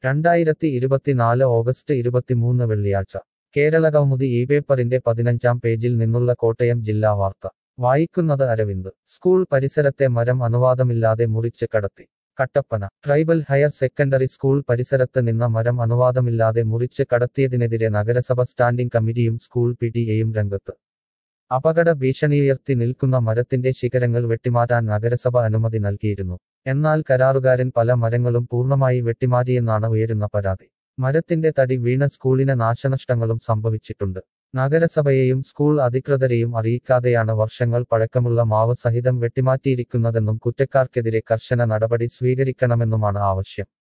2024 August 23 വെള്ളിയാഴ്ച കേരളകൗമുദി ഈ പേപ്പറിന്റെ 15-ാം പേജിൽ നിന്നുള്ള കോട്ടയം ജില്ലാ വാർത്ത വായിക്കുന്നത് അരവിന്ദ്. സ്കൂൾ പരിസരത്തെ മരം അനുവാദമില്ലാതെ മുറിച്ച് കടത്തി. Kattappana. Tribal higher secondary school പരിസരത്ത് നിന്ന മരം അനുവാദമില്ലാതെ മുറിച്ച് കടത്തിയതിനെതിരെ നഗരസഭ സ്റ്റാൻഡിംഗ് കമ്മിറ്റിയും സ്കൂൾ PTA-യും രംഗത്ത്. അപകട ഭീഷണിയുയർത്തി നിൽക്കുന്ന മരത്തിന്റെ ശിഖരങ്ങൾ വെട്ടിമാറ്റാൻ നഗരസഭ അനുമതി നൽകിയിരുന്നു. എന്നാൽ കരാറുകാരൻ പല മരങ്ങളും പൂർണ്ണമായി വെട്ടിമാറ്റിയെന്നാണ് ഉയരുന്ന പരാതി. മരത്തിന്റെ തടി വീണ സ്കൂളിന് നാശനഷ്ടങ്ങളും സംഭവിച്ചിട്ടുണ്ട്. നഗരസഭയെയും സ്കൂൾ അധികൃതരെയും അറിയിക്കാതെയാണ് വർഷങ്ങൾ പഴക്കമുള്ള മാവ് സഹിതം വെട്ടിമാറ്റിയിരിക്കുന്നതെന്നും കുറ്റക്കാർക്കെതിരെ കർശന നടപടി സ്വീകരിക്കണമെന്നുമാണ് ആവശ്യം.